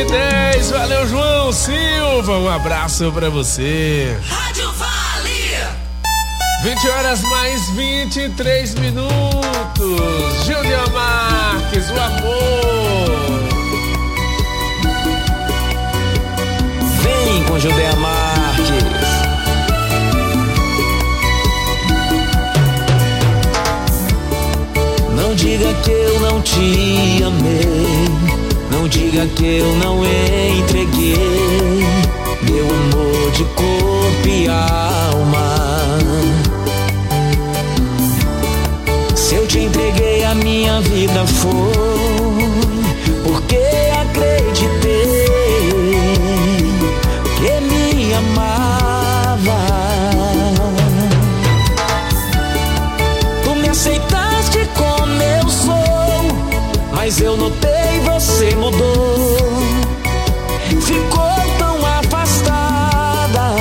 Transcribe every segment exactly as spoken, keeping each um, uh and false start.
e dez. Valeu, João Silva. Um abraço pra você. Rádio Vale. vinte horas mais vinte e três minutos. Júlia Marques, o amor. Vem com Júlia Marques. Não diga que eu não te amei, não diga que eu não entreguei meu amor de corpo e alma. Se eu te entreguei a minha vida foi porque acreditei que me amava. Tu me aceitaste como eu sou, mas eu notei você mudou, ficou tão afastada.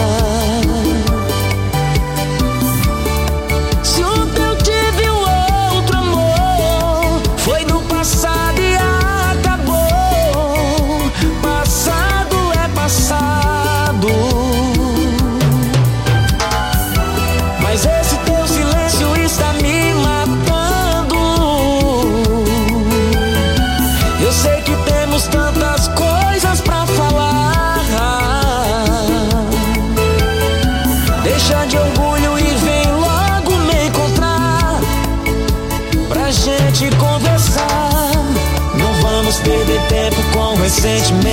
Se o teu tive um outro amor, foi no passado e acabou. Passado é passado. Mas esse teu silêncio está me matando. Eu sei que temos tantas coisas pra falar. Deixa de orgulho e vem logo me encontrar pra gente conversar. Não vamos perder tempo com ressentimentos,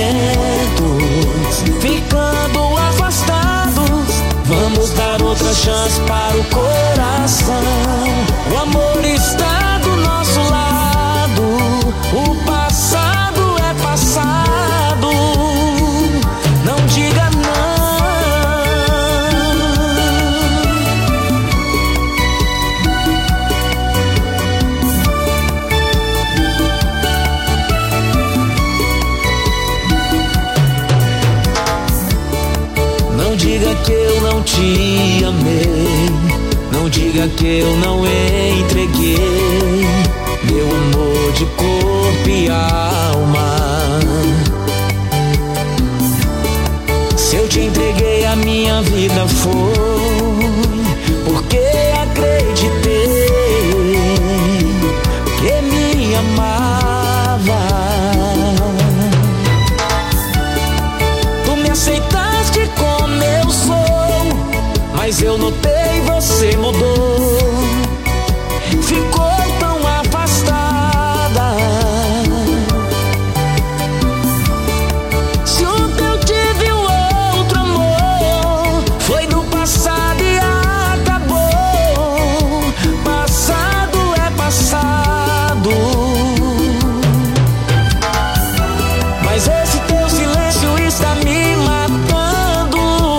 ficando afastados. Vamos dar outra chance para o coração. O amor está do nosso lado, o passado é passado. Não diga não. Não diga que eu não te amei, não diga que eu não entreguei meu amor de corpo e alma. Se eu te entreguei a minha vida foi porque acreditei que me amava. Tu me aceitaste como eu sou, mas eu notei você mudou, ficou tão afastada. Se o teu tive um outro amor, foi no passado e acabou. Passado é passado. Mas esse teu silêncio está me matando.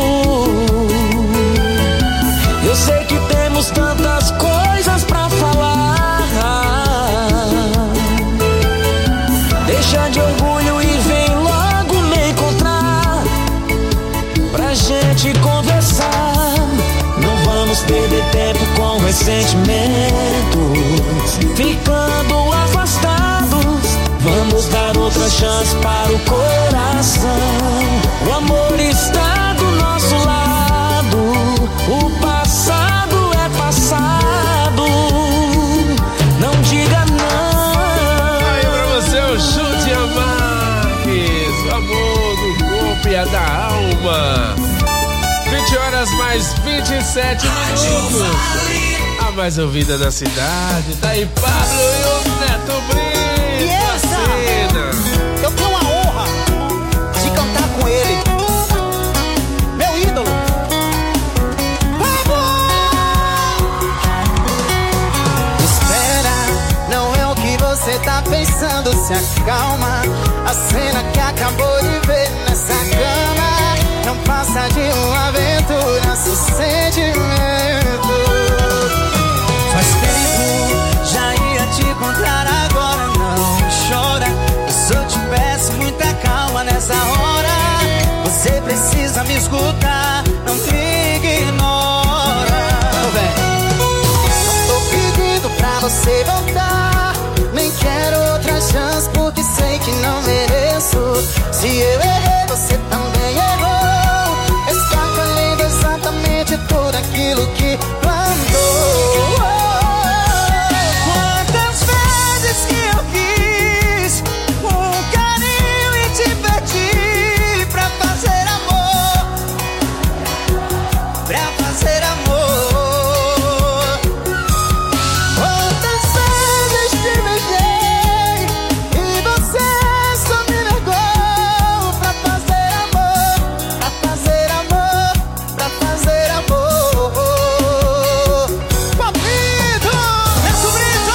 Eu sei que temos tantas coisas pra falar. Deixa de orgulho e vem logo me encontrar pra gente conversar. Não vamos perder tempo com ressentimentos, ficando afastados. Vamos dar outra chance para o coração. O amor está do nosso lado, o passado é passado. Não diga não. Aí pra você o Júlia Marques, o amor do corpo e a da alma. vinte horas mais vinte e sete minutos. A mais ouvida da cidade. Tá aí Pablo e o Neto Brito. E essa? Eu tenho a honra de cantar com ele, meu ídolo. Espera, não é o que você tá pensando. Se acalma, a cena que acabou de ver nessa cama não passa de uma aventura sem sentimento. Faz tempo, já ia te encontrar agora. Não chora, eu só te peço muita calma nessa hora. Você precisa me escutar, não me ignora. Não tô pedindo pra você voltar, nem quero outra chance porque sei que não mereço. Se eu errei, você também errou. Está colhendo exatamente tudo aquilo que plantou. Quantas vezes que eu quis um carinho e te perdi pra fazer amor, pra fazer amor. Quantas vezes te beijei e você só me negou pra fazer amor, pra fazer amor, pra fazer amor. Papito, Neto Brito,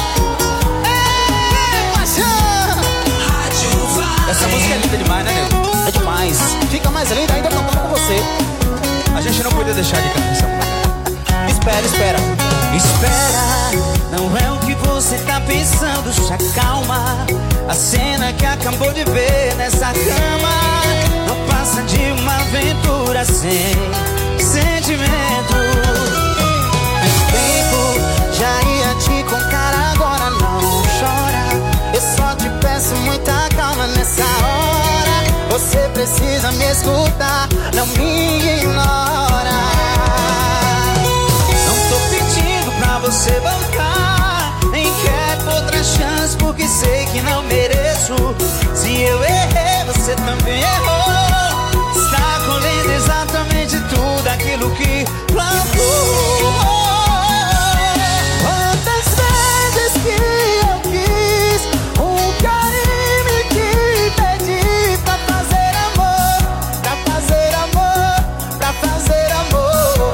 ei, paixão. Essa música é linda demais, né, nego? É demais. Fica mais linda ainda cantando com você. A gente não podia deixar de cantar essa música. Espera, espera. Espera, não é o que você tá pensando, se acalma. A cena que acabou de ver nessa cama não passa de uma aventura sem sentimento. Mas tempo já ia te contar, agora não chora. Eu só te peço muita calma nessa hora. Você precisa me escutar, não me ignora. Não tô pedindo pra você voltar, nem quero outra chance porque sei que não mereço. Se eu errei, você também errou. Está colhendo exatamente tudo aquilo que plantou. Quantas vezes que eu quis um carinho e te pedi pra fazer amor, pra fazer amor, pra fazer amor.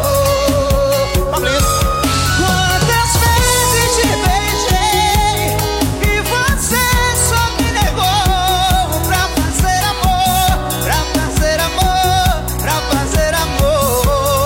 Quantas vezes te beijei e você só me negou pra fazer amor, pra fazer amor, pra fazer amor.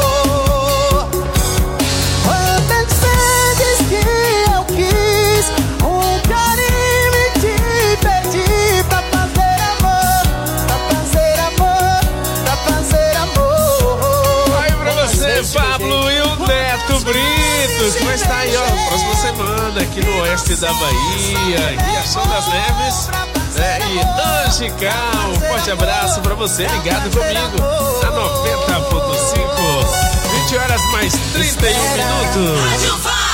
Quantas vezes que eu quis um carinho e te pedi pra fazer amor, pra fazer amor, pra fazer amor. Aí pra você, Pablo e o Neto Brito, que vai estar aí, ó, próxima semana aqui no oeste da Bahia, em Riachão das Neves, né? E Angical, um forte abraço pra você, ligado comigo na noventa ponto cinco, vinte horas mais trinta e um minutos.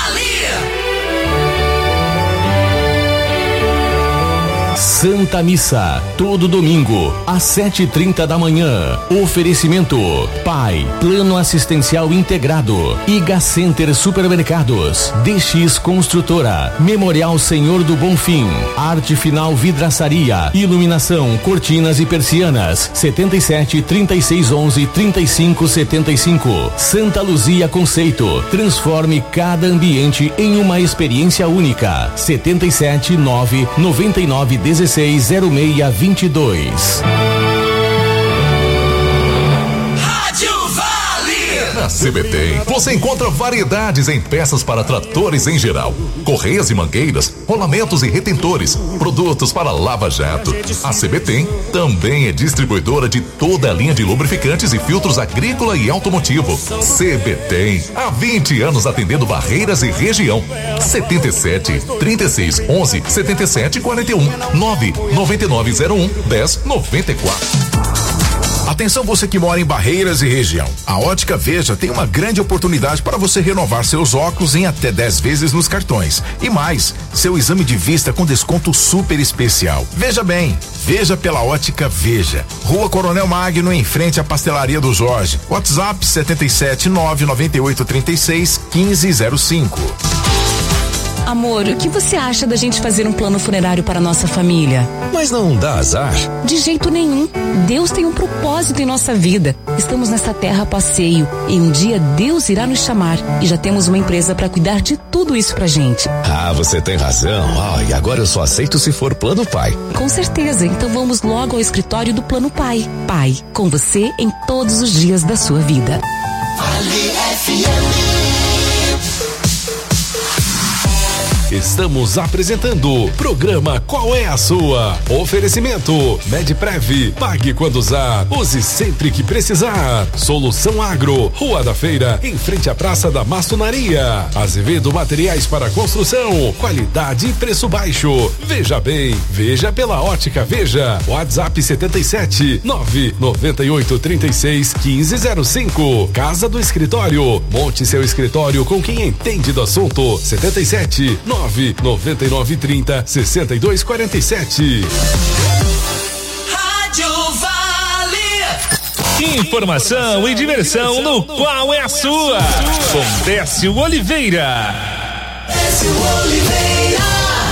Santa Missa, todo domingo, às sete e trinta da manhã. Oferecimento: Pai, Plano Assistencial Integrado, Iga Center Supermercados, D X Construtora, Memorial Senhor do Bonfim, Arte Final Vidraçaria, Iluminação, Cortinas e Persianas, setenta e sete, trinta e seis, onze, trinta e cinco, setenta e cinco. Santa Luzia Conceito, transforme cada ambiente em uma experiência única. setenta e sete, nove, noventa e nove, dezesseis, zero seis, vinte e dois. Na C B Tem, você encontra variedades em peças para tratores em geral, correias e mangueiras, rolamentos e retentores, produtos para lava-jato. A C B Tem também é distribuidora de toda a linha de lubrificantes e filtros agrícola e automotivo. C B Tem, há vinte anos atendendo Barreiras e região. setenta e sete, trinta e seis, onze, setenta e sete, quarenta e um, nove nove nove zero um, dez noventa e quatro. Atenção você que mora em Barreiras e região. A Ótica Veja tem uma grande oportunidade para você renovar seus óculos em até dez vezes nos cartões. E mais, seu exame de vista com desconto super especial. Veja bem, veja pela Ótica Veja. Rua Coronel Magno, em frente à Pastelaria do Jorge. WhatsApp setenta e sete, nove nove oito, trinta e seis, quinze zero cinco. Amor, o que você acha da gente fazer um plano funerário para nossa família? Mas não dá azar? De jeito nenhum. Deus tem um propósito em nossa vida. Estamos nessa terra a passeio e um dia Deus irá nos chamar. E já temos uma empresa para cuidar de tudo isso pra gente. Ah, você tem razão. Ah, e agora eu só aceito se for Plano Pai. Com certeza. Então vamos logo ao escritório do Plano Pai. Pai, com você em todos os dias da sua vida. Vale F M. Estamos apresentando programa Qual é a Sua? Oferecimento Medprev, pague quando usar, use sempre que precisar. Solução Agro, Rua da Feira, em frente à Praça da Maçonaria. Azevedo Materiais para Construção, qualidade e preço baixo. Veja bem, veja pela Ótica Veja. WhatsApp setenta e sete, nove noventa e oito, trinta e seis, quinze zero cinco. Casa do Escritório, monte seu escritório com quem entende do assunto. setenta e sete, nove noventa e nove, trinta, sessenta e dois, quarenta e sete. Rádio Vale. Informação e diversão no Qual é a Sua? Com Décio Oliveira. Décio Oliveira.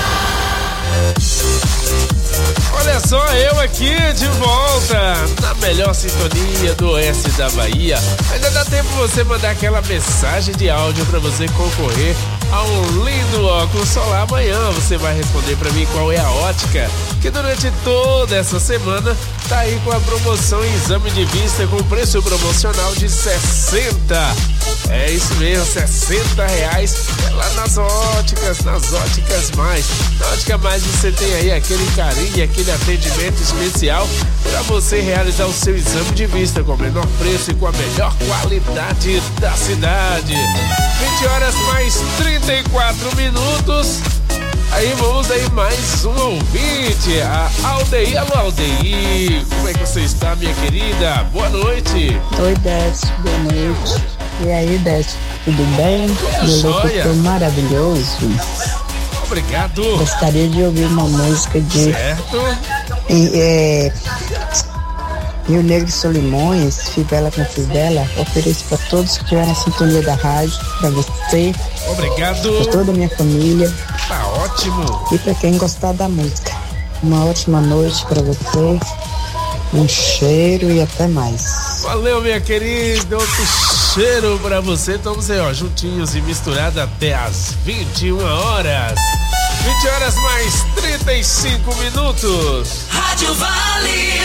Olha só, eu aqui de volta, na melhor sintonia do oeste da Bahia. Ainda dá tempo você mandar aquela mensagem de áudio para você concorrer a um lindo óculos solar. Amanhã você vai responder para mim qual é a ótica, que durante toda essa semana tá aí com a promoção em exame de vista com preço promocional de sessenta. É isso mesmo, sessenta reais é lá nas óticas, nas óticas mais. Na Ótica Mais você tem aí aquele carinho, aquele atendimento especial para você realizar o seu exame de vista com o menor preço e com a melhor qualidade da cidade. vinte horas mais trinta e quatro minutos. Aí vamos aí mais um ouvinte, a Aldeir. Alô, Aldeir, como é que você está, minha querida? Boa noite. Oi, Décio, boa noite. E aí, Décio, tudo bem? Meu locutor maravilhoso. Obrigado. Gostaria de ouvir uma música de... Certo. E, é... Rio Negro e Solimões, Fivela com Fivela. Ofereço para todos que estiverem na sintonia da rádio, para você. Obrigado. Para toda a minha família. Tá ótimo. E para quem gostar da música. Uma ótima noite para você. Um cheiro e até mais. Valeu, minha querida. Outro cheiro pra você. Estamos aí, ó, juntinhos e misturados até as vinte e uma horas. vinte horas mais trinta e cinco minutos. Rádio Vale.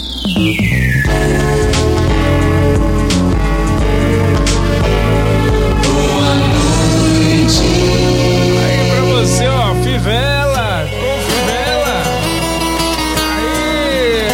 Boa noite. Aí pra você, ó, Fivela, com Fivela. Aí,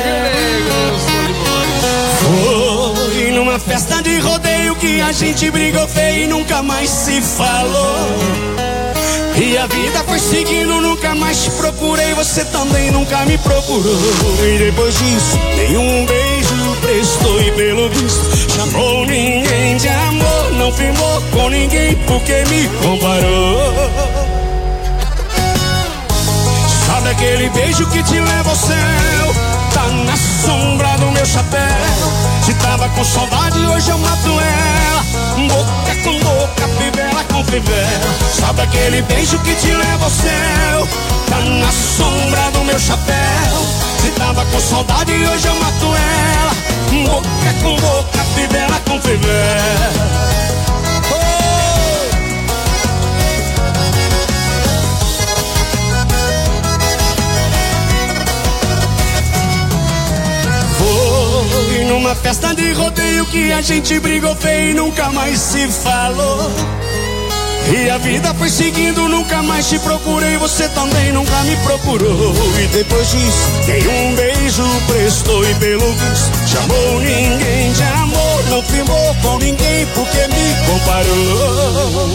Foi numa festa de rodeio que a gente brigou feio e nunca mais se falou. E a vida foi seguindo, nunca mais te procurei, você também nunca me procurou. E depois disso, nenhum beijo prestou e pelo visto chamou ninguém de amor. Não firmou com ninguém porque me comparou. Sabe aquele beijo que te leva ao céu? Tá na sombra do meu chapéu. Se tava com saudade, hoje eu mato ela. Boca com boca, fivela com fivela. Sabe aquele beijo que te leva ao céu? Tá na sombra do meu chapéu. Se tava com saudade, hoje eu mato ela. Boca com boca, fivela com fivela. Foi numa festa de rodeio que a gente brigou feio e nunca mais se falou. E a vida foi seguindo, nunca mais te procurei, você também nunca me procurou. E depois disso, nenhum beijo prestou e pelo visto chamou ninguém de amor. Não firmou com ninguém porque me comparou.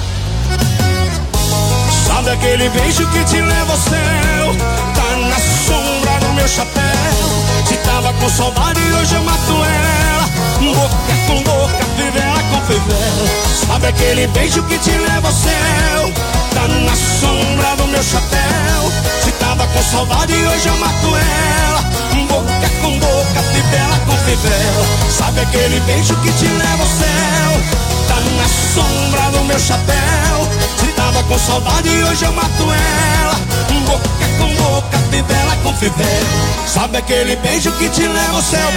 Sabe aquele beijo que te leva ao céu? Tá na sombra do meu chapéu. Se tava com saudade, hoje eu mato ela. Boca com boca, fivela com fivela. Sabe aquele beijo que te leva ao céu? Tá na sombra do meu chapéu. Se tava com saudade, hoje eu mato ela. Boca com boca, fivela com fivela. Sabe aquele beijo que te leva ao céu? Tá na sombra do meu chapéu. Se tava com saudade, hoje eu mato ela. Boca com boca, fivela com fivela. Sabe aquele beijo que te leva ao céu?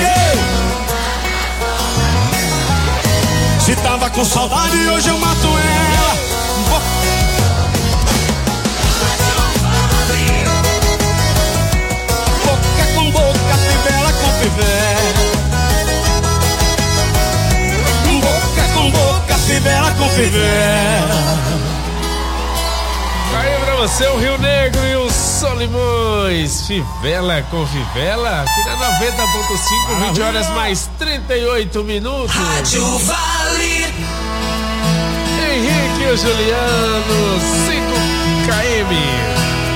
Se tava com saudade, hoje eu mato ela. Boca com boca, fivela com fivela. Boca com boca, fivela com fivela. Aí você o Rio Negro e o Solimões. Fivela com Fivela, aqui na noventa ponto cinco, vinte horas mais trinta e oito minutos. Rádio Vale. Henrique e o Juliano, cinco quilômetros.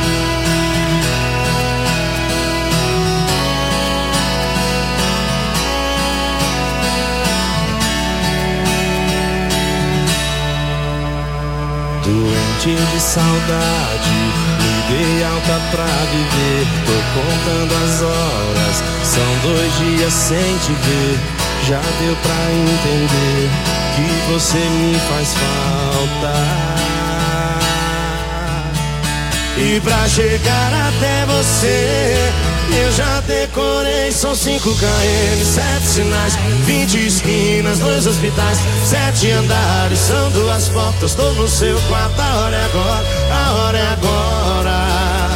Doente de saudade, me dei alta pra viver. Tô contando as horas, são dois dias sem te ver. Já deu pra entender que você me faz falta. E pra chegar até você, eu já decorei, são cinco quilômetros, sete sinais, vinte esquinas, dois hospitais, sete andares, são duas portas, tô no seu quarto, a hora é agora, a hora é agora.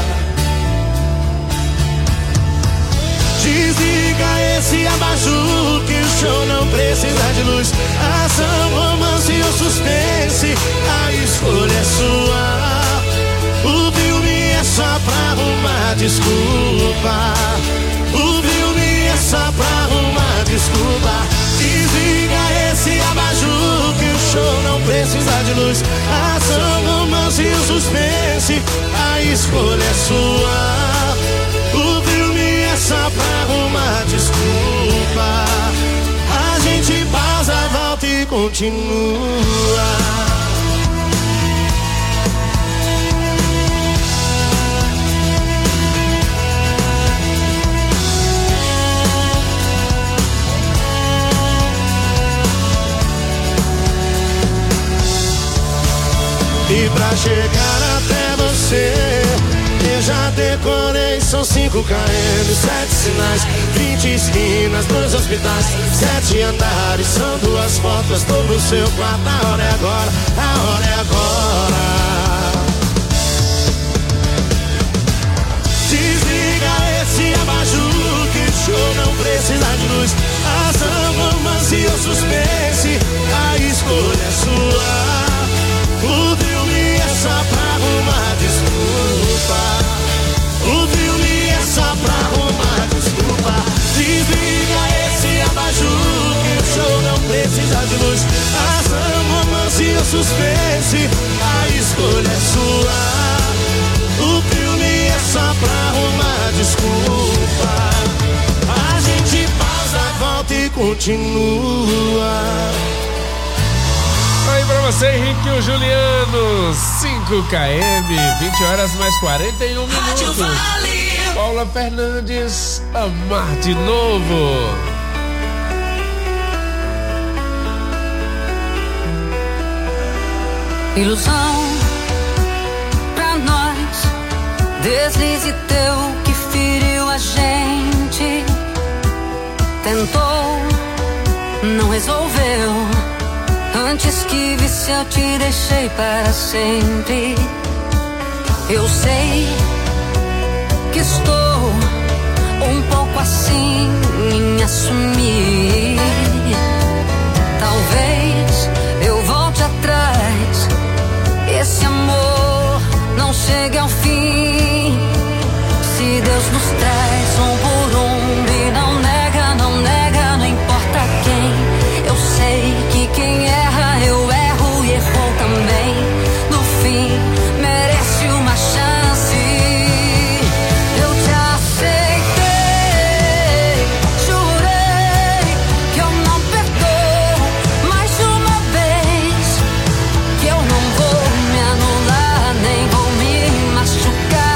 Desliga esse abajur que o show não precisa de luz. Ação, romance ou suspense, a escolha é sua. O filme é só pra arrumar desculpa. O filme é só pra arrumar desculpa. Desliga esse abajur que o show não precisa de luz. Ação, romance e suspense, a escolha é sua. O filme é só pra arrumar desculpa. A gente pausa, volta e continua. E pra chegar até você, eu já decorei, são cinco quilômetros, sete sinais, vinte esquinas, dois hospitais, sete andares, são duas portas, tô no seu quarto, a hora é agora, a hora é agora. Desliga esse abajur que o show não precisa de luz. Ação, romance ou suspense, a escolha é sua. O filme é só pra arrumar desculpa. O filme é só pra arrumar desculpa. Desliga esse abajur que o show não precisa de luz. Ação, romance ou suspense, a escolha é sua. O filme é só pra arrumar desculpa. A gente pausa, volta e continua. Aí pra você, Henrique e o Juliano, cinco quilômetros, vinte horas mais quarenta e um minutos. Paula Fernandes, Amar de Novo. Ilusão pra nós, deslize teu que feriu a gente. Tentou, não resolveu. Antes que visse eu te deixei para sempre. Eu sei que estou um pouco assim em assumir. Talvez eu volte atrás, esse amor não chegue ao fim. Se Deus nos traz um por um e não nega, não nega, não importa quem. Eu sei que quem erra, eu erro e errou também. No fim, merece uma chance. Eu te aceitei, jurei que eu não perdoo mais uma vez. Que eu não vou me anular, nem vou me machucar.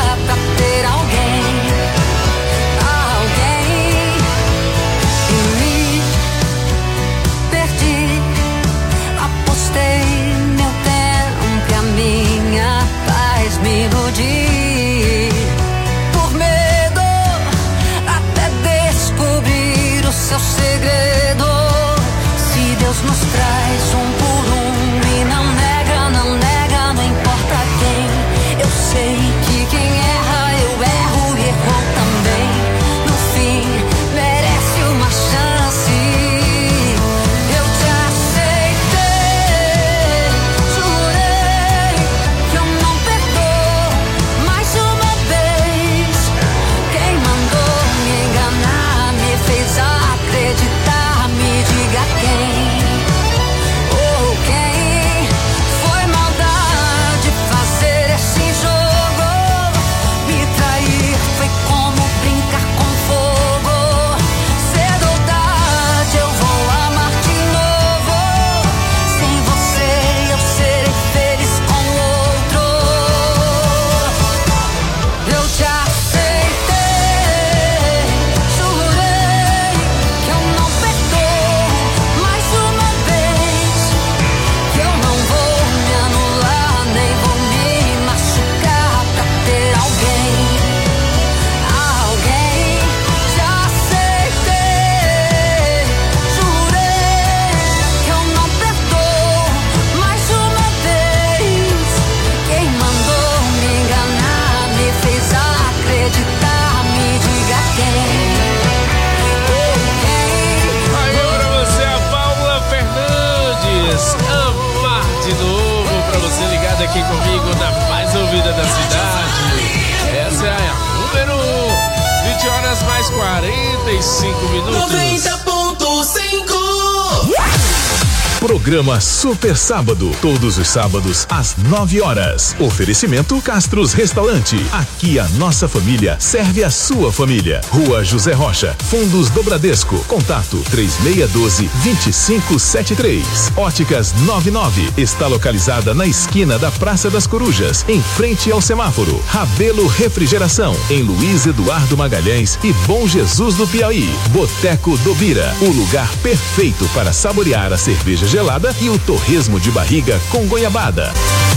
mais quarenta e cinco minutos. noventa ponto cinco. Programa Super Sábado, todos os sábados às nove horas. Oferecimento Castros Restaurante. Aqui a nossa família serve a sua família. Rua José Rocha, Fundos do Bradesco. Contato três seis um dois, dois cinco sete três. Óticas noventa e nove está localizada na esquina da Praça das Corujas, em frente ao semáforo. Rabelo Refrigeração, em Luiz Eduardo Magalhães e Bom Jesus do Piauí. Boteco do Bira, o lugar perfeito para saborear a cerveja gelada e o torresmo de barriga com goiabada.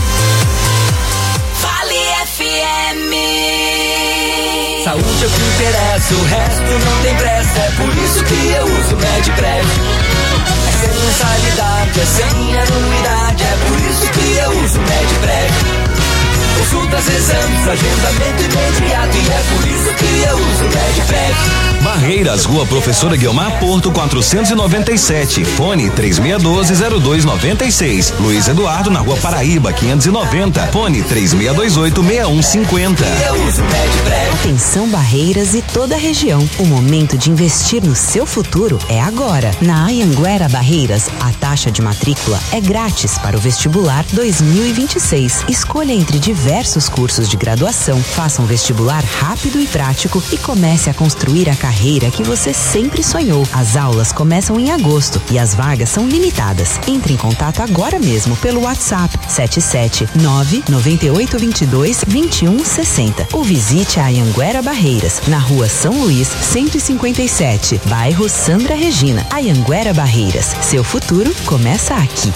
Vale F M. Saúde é o que interessa, o resto não tem pressa. É por isso que eu uso Medprev. É sem mensalidade, é sem anuidade. É por isso que eu uso Medprev. Consultas, exames, agendamento imediato. E é por isso que eu uso Medprev. Barreiras, Rua Professora Guiomar Porto, quatrocentos e noventa e sete. Fone três seis um dois, zero dois nove seis. Luiz Eduardo, na Rua Paraíba, quinhentos e noventa. Fone três seis dois oito, seis um cinco zero. Atenção Barreiras e toda a região. O momento de investir no seu futuro é agora. Na Anhanguera Barreiras, a taxa de matrícula é grátis para o vestibular dois mil e vinte e seis. Escolha entre diversos cursos de graduação, faça um vestibular rápido e prático e comece a construir a carreira que você sempre sonhou. As aulas começam em agosto e as vagas são limitadas. Entre em contato agora mesmo pelo WhatsApp sete sete nove nove oito dois dois, dois um seis zero ou visite a Anhanguera Barreiras, na Rua São Luís, cento e cinquenta e sete, bairro Sandra Regina. Anhanguera Barreiras, seu futuro começa aqui.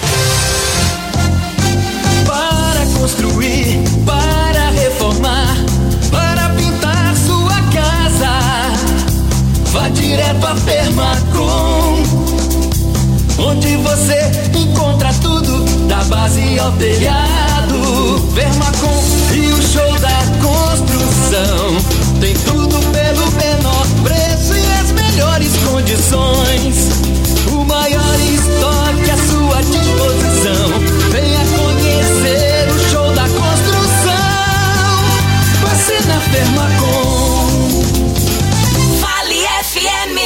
Para construir, para reformar, para pintar sua casa, vá direto a Permacom, onde você encontra tudo, da base ao telhado. Permacom e o show da construção, tem tudo pelo menor preço e as melhores condições. O maior estoque à sua disposição. Venha conhecer o show da construção. Você na Permacom. Vale F M.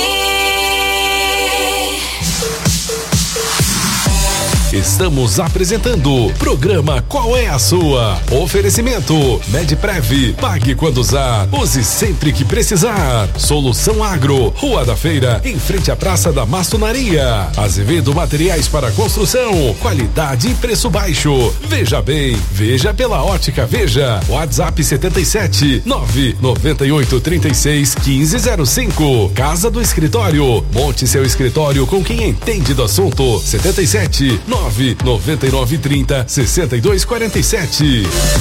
Estamos apresentando programa Qual é a Sua? Oferecimento Medprev, pague quando usar, use sempre que precisar. Solução Agro, Rua da Feira, em frente à Praça da Maçonaria. Azevedo Materiais para Construção, qualidade e preço baixo. Veja bem, veja pela Ótica Veja. WhatsApp setenta e sete, nove nove oito, trinta e seis, quinze zero cinco. Casa do Escritório, monte seu escritório com quem entende do assunto. setenta e sete, nove nove nove, trinta, sessenta e dois, quarenta e sete.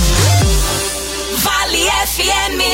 Vale F M.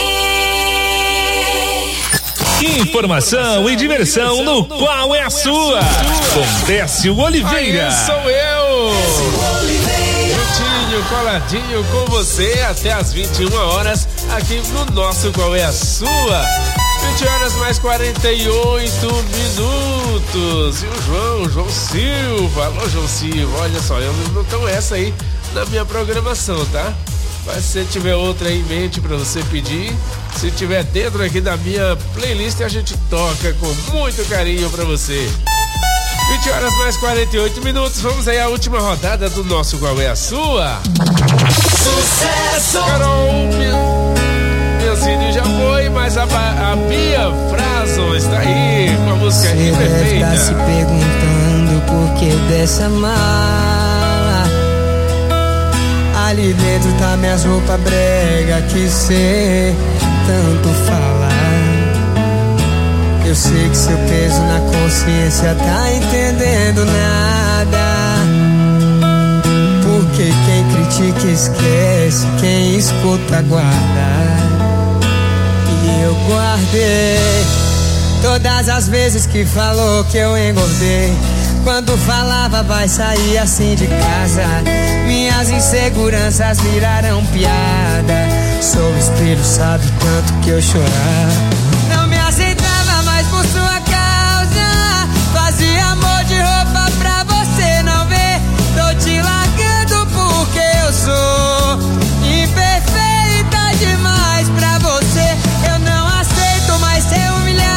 Informação e diversão no Qual é a Sua? Com Décio Oliveira. Aí sou eu. Juntinho, coladinho com você até as vinte e uma horas aqui no nosso Qual é a Sua? vinte horas mais quarenta e oito minutos. E o João, João Silva. Alô, João Silva. Olha só, eu não tô essa aí na minha programação, tá? Mas se tiver outra aí em mente pra você pedir, se tiver dentro aqui da minha playlist, a gente toca com muito carinho pra você. vinte horas mais quarenta e oito minutos. Vamos aí à última rodada do nosso Qual é a Sua? Sucesso! Carol, Cine já foi, mas a, a Bia Frason está aí com a música Cê Imperfeita. deve tá se perguntando por que dessa mala. Ali dentro tá minhas roupas brega que cê tanto fala. Eu sei que seu peso na consciência tá entendendo nada. Porque quem critica esquece, quem escuta guarda. Eu guardei todas as vezes que falou que eu engordei. Quando falava vai sair assim de casa, minhas inseguranças viraram piada. Sou espelho, sabe tanto que eu chorar. Não me aceitava mais por sua causa. Fazia amor de roupa pra você não ver. Tô te largando porque eu sou imperfeita demais pra você. Eu não aceito mais ser humilhada.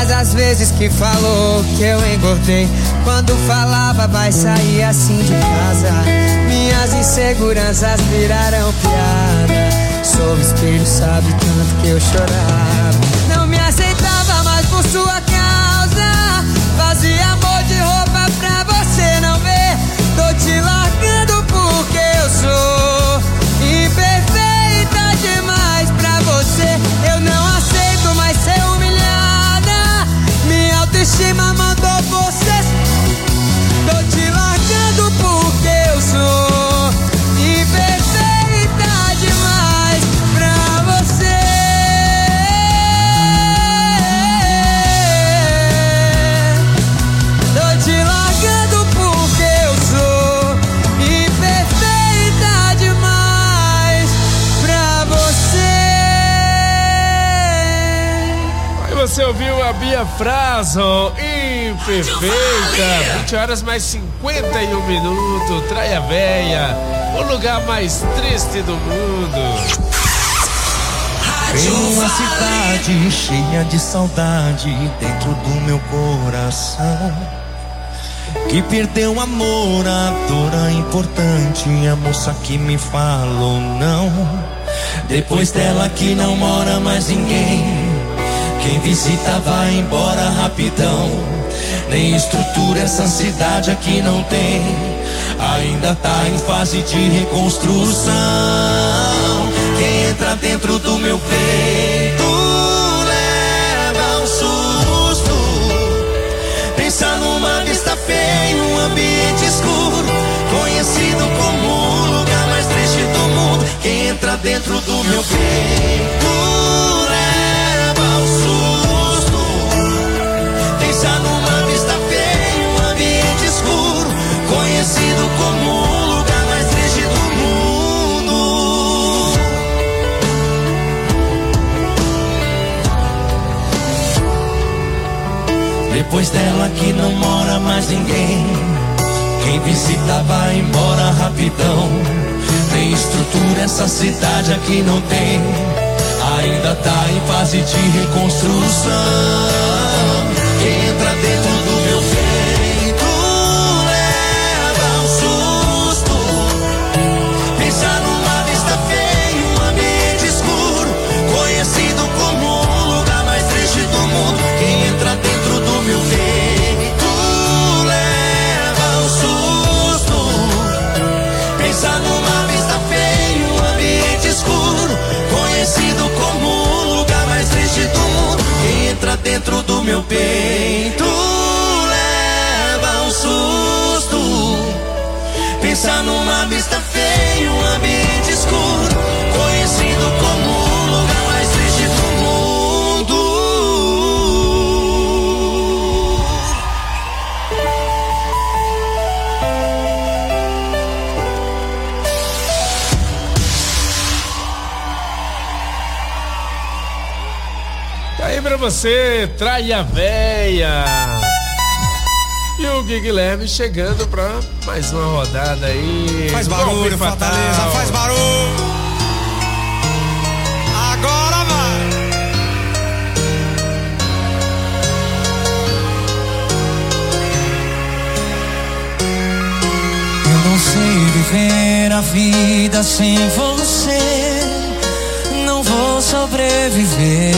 Todas as vezes que falou que eu engordei, quando falava vai sair assim de casa, minhas inseguranças viraram piada. Sou espelho, sabe tanto que eu chorava. Não me aceitava mais por sua causa, fazia amor de roupa pra você não ver. Tô te largando porque eu sou imperfeita demais pra você. Eu não aceito mais ser humilhada, minha autoestima mandou você. Tô te largando porque eu sou imperfeita demais pra você. Tô te largando porque eu sou imperfeita demais pra você. Aí você ouviu a Bia Frason, Imperfeita. vinte horas mais cinquenta e um minutos. Traia Véia, o lugar mais triste do mundo. Tem uma cidade cheia de saudade dentro do meu coração, que perdeu amor, a dor importante, a moça que me falou não. Depois dela que não mora mais ninguém, quem visita vai embora rapidão. Nem estrutura essa cidade aqui não tem, ainda tá em fase de reconstrução. Quem entra dentro do meu peito leva um susto, pensa numa vista feia, um ambiente escuro, conhecido como o lugar mais triste do mundo. Quem entra dentro do meu peito leva um susto, pensa numa vista feia, um ambiente escuro, conhecido como o lugar mais triste do mundo. Depois dela que não mora mais ninguém, quem visita vai embora rapidão. Tem estrutura essa cidade aqui não tem, ainda tá em fase de reconstrução. Quem entra dentro do meu peito leva um susto, pensa numa vista feia, um ambiente escuro, conhecido como o lugar mais triste do mundo. Quem entra dentro do meu peito leva um susto, pensa numa vista feia, um ambiente escuro, conhecido como o lugar mais triste do mundo. Quem entra dentro do meu peito leva um susto, pensa numa vista feia, um ambiente escuro, conhecido como o lugar mais triste do mundo. Tá aí pra você, Traia Véia. E o Gui Guilherme chegando pra mais uma rodada aí. Faz barulho, Fortaleza, faz barulho. Agora vai. Eu não sei viver a vida sem você, não vou sobreviver.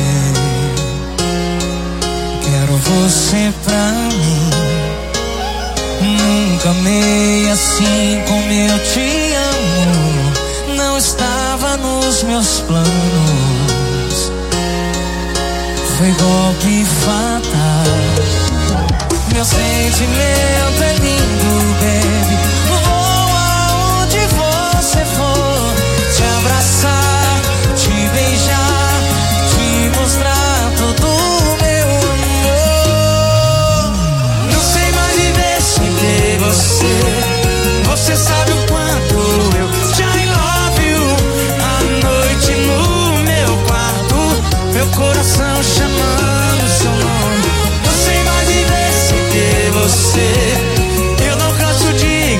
Quero você pra mim. Nunca amei assim como eu te amo, não estava nos meus planos. Foi golpe fatal. Meu sentimento é lindo, baby. Vou aonde você for, te abraçar, te beijar, te mostrar todo o meu amor. Não sei mais viver sem ter você. Você sabe o quanto eu te I love you. À noite no meu quarto, meu coração chamando seu nome. Não sei mais viver sem ter você. Eu não canso de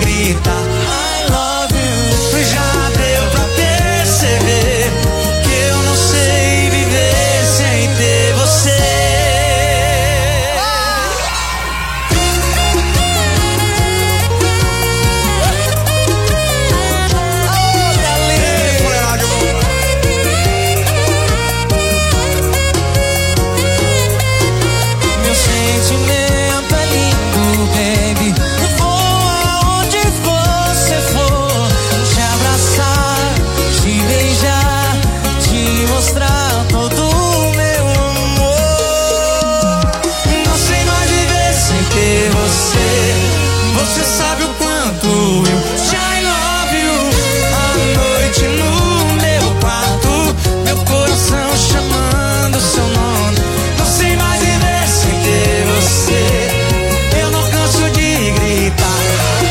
sentimento é lindo, baby. Voa onde você for, te abraçar, te beijar, te mostrar todo o meu amor. Não sei mais viver sem ter você. Você sabe o quanto eu te I love you. À noite no meu quarto, meu coração chamando seu nome. Não sei mais viver sem ter você. Eu não canso de gritar.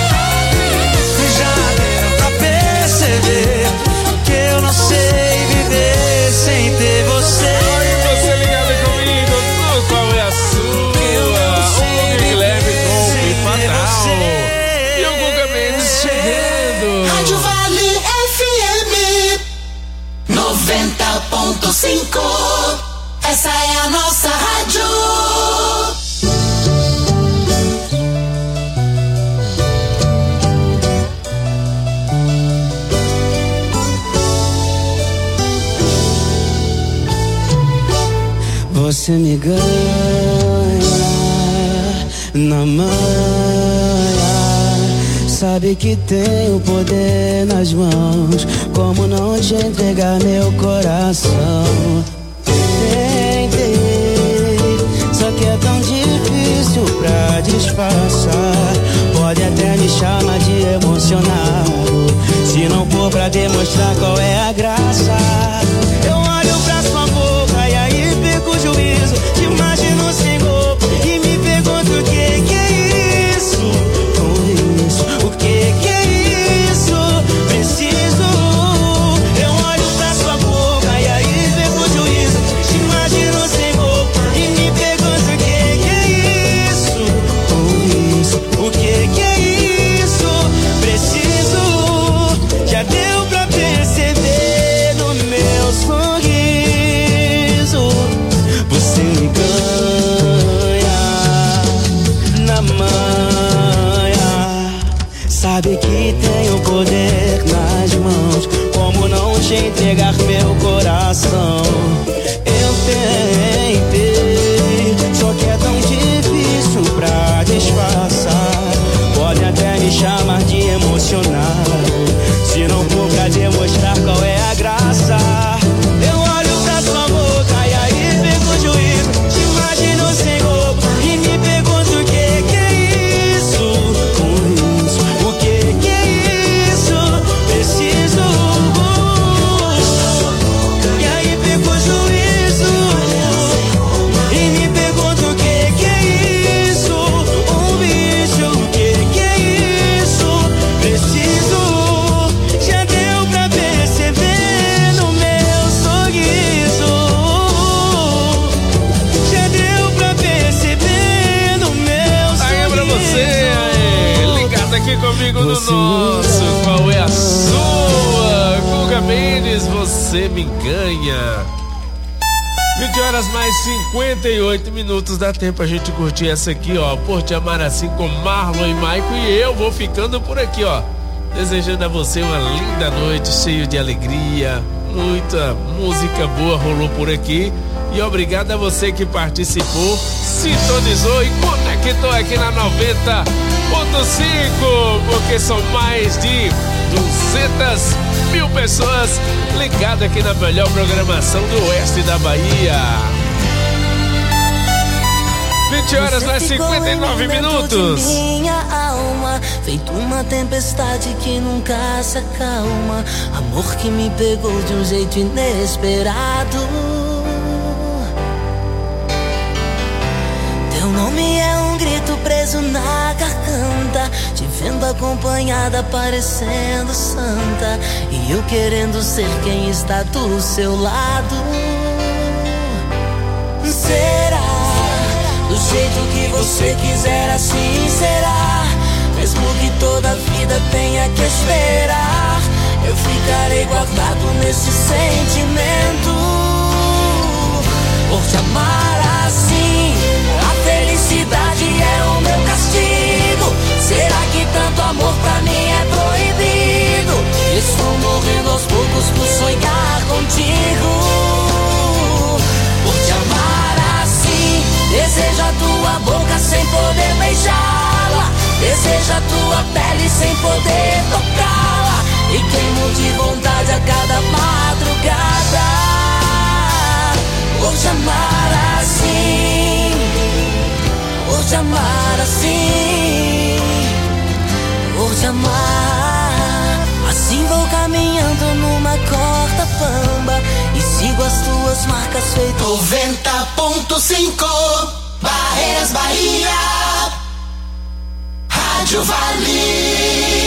Já deu pra perceber que eu não sei viver sem ter você. Oi, você ligado comigo, no Qual é a Sua? O Guilherme com o Fatal. E o Guga Mendes chegando. Rádio Vale F M noventa ponto cinco. Essa é a nossa rádio. Você me ganha na manhã, sabe que tenho poder nas mãos. Como não te entregar meu coração? Tentei, só que é tão difícil pra disfarçar. Pode até me chamar de emocionado, se não for pra demonstrar qual é a graça. Eu olho pra sua boca e aí perco o juízo. Te imagino sem roupa e me pergunto o que que é isso. Por isso, o que que é isso? Preciso. Eu olho pra sua boca e aí perco o juízo. Te imagino sem roupa e me pergunto o que que é isso. Por isso, o que que é isso? Preciso. Já deu pra perceber no meu sorriso. Você me ganha na manhã, sabe que tenho poder nas mãos. Como não te entregar meu coração? Eu tentei, só que é tão difícil pra disfarçar. Pode até me chamar de emocionado, se não for pra demonstrar qual é a graça. Eu olho pra sua boca e aí perco o juízo. Te imagino sem roupa e me pergunto o que que é isso. Por isso, o que que é isso? Preciso. E aí perco o juízo e me pergunto o que que é isso. Um bicho, o que que é isso? Preciso. Já deu pra perceber no meu sorriso. Já deu pra perceber no meu sorriso. Aí é pra você, aí, ligado aqui comigo no nosso Qual é a Sua? Guga Mendes, você me ganha. vinte horas mais cinquenta e oito minutos, dá tempo a gente curtir essa aqui, ó, Por Te Amar Assim, com Marlon e Maico. E eu vou ficando por aqui, ó, desejando a você uma linda noite, cheio de alegria. Muita música boa rolou por aqui. E obrigado a você que participou, sintonizou e conectou aqui na noventa ponto cinco, porque são mais de duzentas mil pessoas ligadas aqui na melhor programação do oeste da Bahia. vinte horas mais cinquenta e nove minutos. Minha alma, feito uma tempestade que nunca se acalma. Amor que me pegou de um jeito inesperado. Teu nome é um grito preso na garganta, te vendo acompanhada parecendo santa, e eu querendo ser quem está do seu lado. Será do jeito que você quiser, assim será. Mesmo que toda a vida tenha que esperar, eu ficarei guardado nesse sentimento. Por te amar assim, a felicidade é o meu castigo. Será que tanto amor pra mim é proibido? Estou morrendo aos poucos por sonhar contigo. Por te amar assim, desejo a tua boca poder beijá-la. Desejo a tua pele sem poder tocá-la. E queimo de vontade a cada madrugada. Vou te amar assim. Vou te amar assim. Vou te amar. Assim vou caminhando numa corda bamba e sigo as tuas marcas feitas. noventa ponto cinco Barreiras Bahia. Rádio Vale.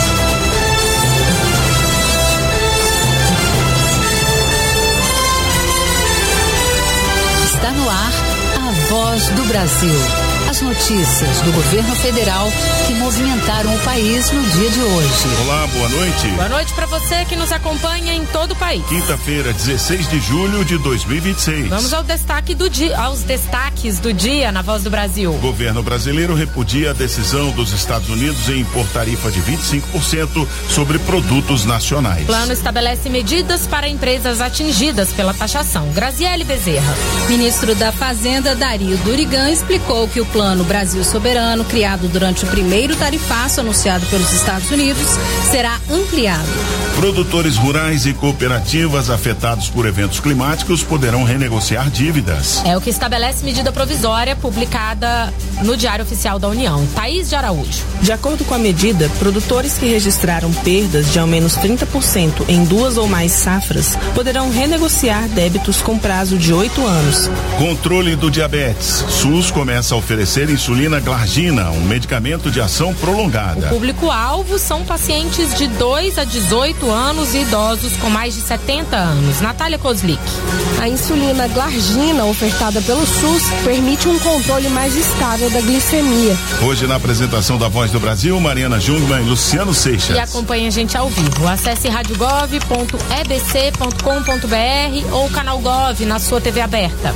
Está no ar a Voz do Brasil. As notícias do governo federal que movimentaram o país no dia de hoje. Olá, boa noite. Boa noite para você que nos acompanha em todo o país. Quinta-feira, dezesseis de julho de dois mil e vinte e seis. Vamos ao destaque do dia, aos destaques do dia na Voz do Brasil. O governo brasileiro repudia a decisão dos Estados Unidos em impor tarifa de vinte e cinco por cento sobre produtos nacionais. O plano estabelece medidas para empresas atingidas pela taxação. Graziele Bezerra. Ministro da Fazenda, Dario Durigan, explicou que o Plano Brasil Soberano, criado durante o primeiro tarifaço anunciado pelos Estados Unidos, será ampliado. Produtores rurais e cooperativas afetados por eventos climáticos poderão renegociar dívidas. É o que estabelece medida provisória publicada no Diário Oficial da União. Thaís de Araújo. De acordo com a medida, produtores que registraram perdas de ao menos trinta por cento em duas ou mais safras poderão renegociar débitos com prazo de oito anos. Controle do diabetes. SUS começa a oferecer insulina glargina, um medicamento de ação prolongada. O público-alvo são pacientes de dois a dezoito anos e idosos com mais de setenta anos. Natália Kozlik. A insulina glargina ofertada pelo SUS permite um controle mais estável da glicemia. Hoje na apresentação da Voz do Brasil, Mariana Jungmann e Luciano Seixas. E acompanhe a gente ao vivo. Acesse rádio gov ponto e b c ponto com ponto b r ou canal Gov na sua T V aberta.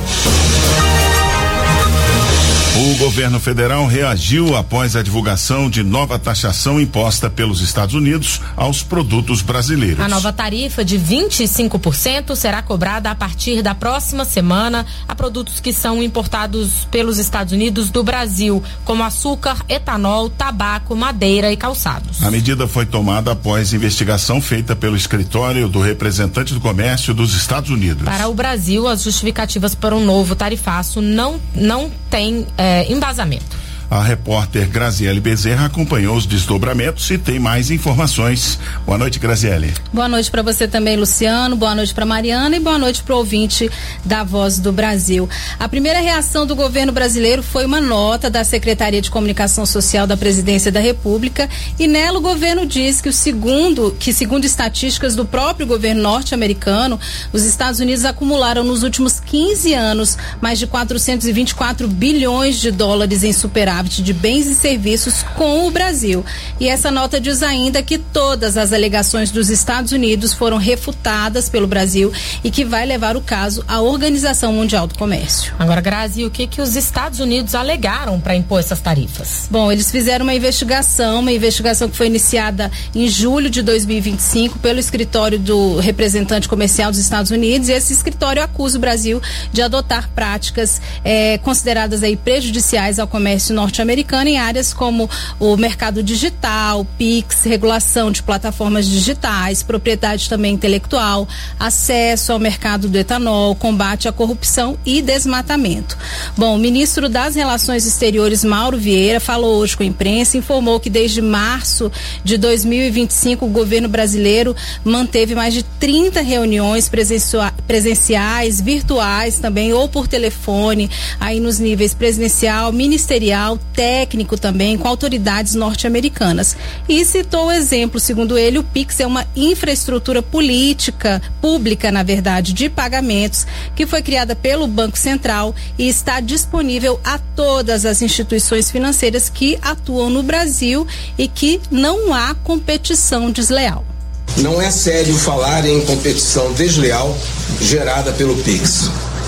O governo federal reagiu após a divulgação de nova taxação imposta pelos Estados Unidos aos produtos brasileiros. A nova tarifa de vinte e cinco por cento será cobrada a partir da próxima semana a produtos que são importados pelos Estados Unidos do Brasil, como açúcar, etanol, tabaco, madeira e calçados. A medida foi tomada após investigação feita pelo escritório do representante do comércio dos Estados Unidos. Para o Brasil, as justificativas para um novo tarifaço não, não têm É, embasamento. A repórter Graziele Bezerra acompanhou os desdobramentos e tem mais informações. Boa noite, Graziele. Boa noite para você também, Luciano. Boa noite para Mariana e boa noite para o ouvinte da Voz do Brasil. A primeira reação do governo brasileiro foi uma nota da Secretaria de Comunicação Social da Presidência da República e nela o governo diz que o segundo, que segundo estatísticas do próprio governo norte-americano, os Estados Unidos acumularam nos últimos quinze anos mais de quatrocentos e vinte e quatro bilhões de dólares em superávit de bens e serviços com o Brasil. E essa nota diz ainda que todas as alegações dos Estados Unidos foram refutadas pelo Brasil e que vai levar o caso à Organização Mundial do Comércio. Agora, Grazi, o que que os Estados Unidos alegaram para impor essas tarifas? Bom, eles fizeram uma investigação, uma investigação que foi iniciada em julho de dois mil e vinte e cinco pelo escritório do representante comercial dos Estados Unidos, e esse escritório acusa o Brasil de adotar práticas eh, consideradas aí prejudiciais ao comércio norte-americano em áreas como o mercado digital, Pix, regulação de plataformas digitais, propriedade também intelectual, acesso ao mercado do etanol, combate à corrupção e desmatamento. Bom, o ministro das Relações Exteriores, Mauro Vieira, falou hoje com a imprensa e informou que desde março de dois mil e vinte e cinco o governo brasileiro manteve mais de trinta reuniões presenciais, virtuais também, ou por telefone, aí nos níveis presidencial, ministerial, técnico também, com autoridades norte-americanas. E citou o exemplo, segundo ele, o Pix é uma infraestrutura política, pública, na verdade, de pagamentos, que foi criada pelo Banco Central e está disponível a todas as instituições financeiras que atuam no Brasil e que não há competição desleal. Não é sério falar em competição desleal gerada pelo Pix.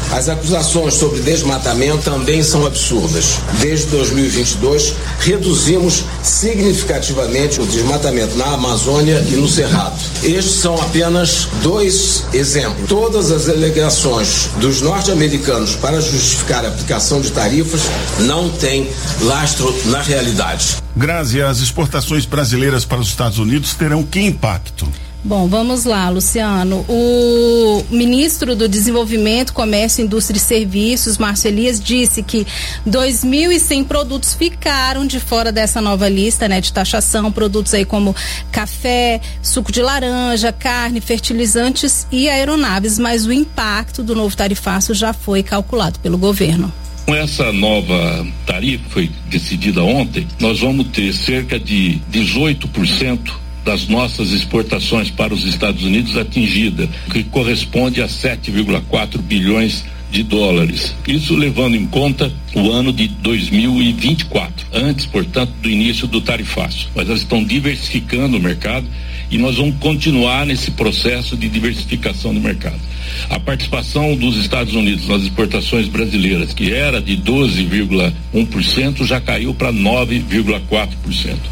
As acusações sobre desmatamento também são absurdas. Desde dois mil e vinte e dois, reduzimos significativamente o desmatamento na Amazônia e no Cerrado. Estes são apenas dois exemplos. Todas as alegações dos norte-americanos para justificar a aplicação de tarifas não têm lastro na realidade. Grazi, as exportações brasileiras para os Estados Unidos terão que impacto? Bom, vamos lá, Luciano. O ministro do Desenvolvimento, Comércio, Indústria e Serviços, Márcio Elias, disse que dois mil e cem produtos ficaram de fora dessa nova lista, né, de taxação, produtos aí como café, suco de laranja, carne, fertilizantes e aeronaves, mas o impacto do novo tarifaço já foi calculado pelo governo. Com essa nova tarifa, foi decidida ontem, nós vamos ter cerca de dezoito por cento das nossas exportações para os Estados Unidos atingida, que corresponde a sete vírgula quatro bilhões de dólares. Isso levando em conta o ano de dois mil e vinte e quatro, antes, portanto, do início do tarifaço. Mas elas estão diversificando o mercado e nós vamos continuar nesse processo de diversificação do mercado. A participação dos Estados Unidos nas exportações brasileiras, que era de doze vírgula um por cento, já caiu para nove vírgula quatro por cento.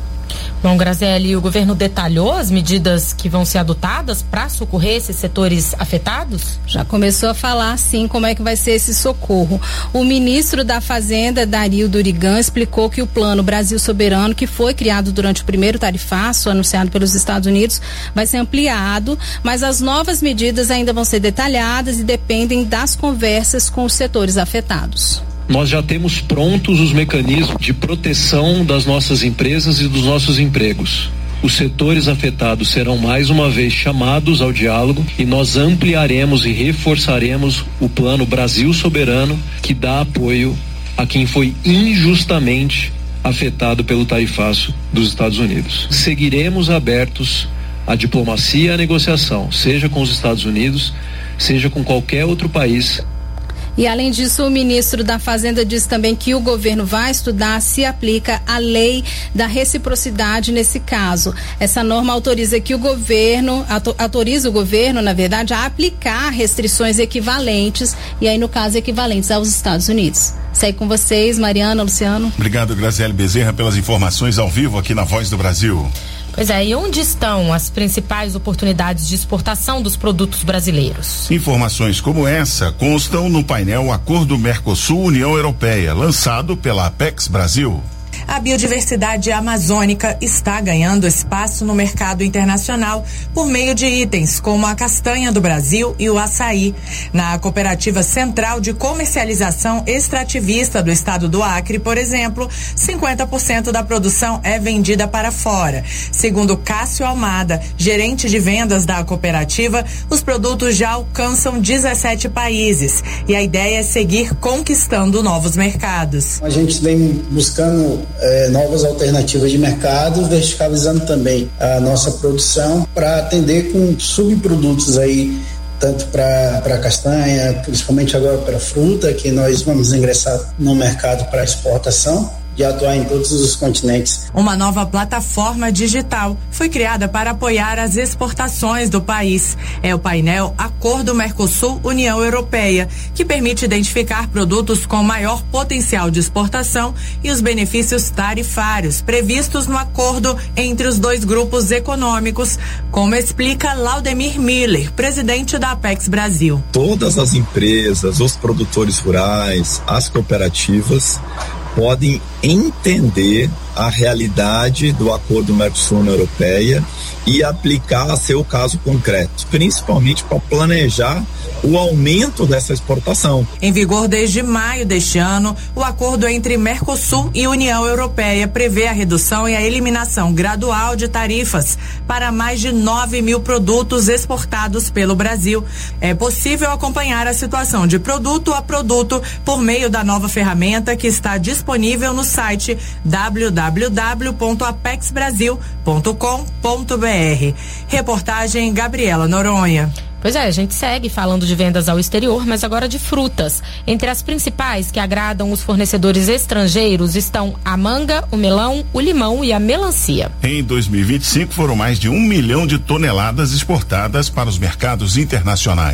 Bom, Graziele, o governo detalhou as medidas que vão ser adotadas para socorrer esses setores afetados? Já começou a falar, sim, como é que vai ser esse socorro. O ministro da Fazenda, Dario Durigan, explicou que o Plano Brasil Soberano, que foi criado durante o primeiro tarifaço anunciado pelos Estados Unidos, vai ser ampliado, mas as novas medidas ainda vão ser detalhadas e dependem das conversas com os setores afetados. Nós já temos prontos os mecanismos de proteção das nossas empresas e dos nossos empregos. Os setores afetados serão mais uma vez chamados ao diálogo e nós ampliaremos e reforçaremos o Plano Brasil Soberano, que dá apoio a quem foi injustamente afetado pelo tarifaço dos Estados Unidos. Seguiremos abertos à diplomacia e à negociação, seja com os Estados Unidos, seja com qualquer outro país. E além disso, o ministro da Fazenda disse também que o governo vai estudar se aplica a lei da reciprocidade nesse caso. Essa norma autoriza que o governo, autoriza o governo, na verdade, a aplicar restrições equivalentes, e aí no caso equivalentes aos Estados Unidos. Segue com vocês, Mariana, Luciano. Obrigado, Graziele Bezerra, pelas informações ao vivo aqui na Voz do Brasil. Pois é, e onde estão as principais oportunidades de exportação dos produtos brasileiros? Informações como essa constam no painel Acordo Mercosul-União Europeia, lançado pela Apex Brasil. A biodiversidade amazônica está ganhando espaço no mercado internacional por meio de itens como a castanha do Brasil e o açaí. Na Cooperativa Central de Comercialização Extrativista do Estado do Acre, por exemplo, cinquenta por cento da produção é vendida para fora. Segundo Cássio Almada, gerente de vendas da cooperativa, os produtos já alcançam dezessete países e a ideia é seguir conquistando novos mercados. A gente vem buscando É, novas alternativas de mercado, verticalizando também a nossa produção para atender com subprodutos aí, tanto para castanha, principalmente agora para fruta, que nós vamos ingressar no mercado para exportação, de atuar em todos os continentes. Uma nova plataforma digital foi criada para apoiar as exportações do país. É o painel Acordo Mercosul-União Europeia, que permite identificar produtos com maior potencial de exportação e os benefícios tarifários previstos no acordo entre os dois grupos econômicos, como explica Laudemir Miller, presidente da Apex Brasil. Todas as empresas, os produtores rurais, as cooperativas podem entender a realidade do Acordo Mercosul-União Europeia e aplicar a seu caso concreto, principalmente para planejar o aumento dessa exportação. Em vigor desde maio deste ano, o acordo entre Mercosul e União Europeia prevê a redução e a eliminação gradual de tarifas para mais de nove mil produtos exportados pelo Brasil. É possível acompanhar a situação de produto a produto por meio da nova ferramenta que está disponível no site w w w ponto apex brasil ponto com ponto b r. Reportagem Gabriela Noronha. Pois é, a gente segue falando de vendas ao exterior, mas agora de frutas. Entre as principais que agradam os fornecedores estrangeiros estão a manga, o melão, o limão e a melancia. Em dois mil e vinte e cinco foram mais de um milhão de toneladas exportadas para os mercados internacionais.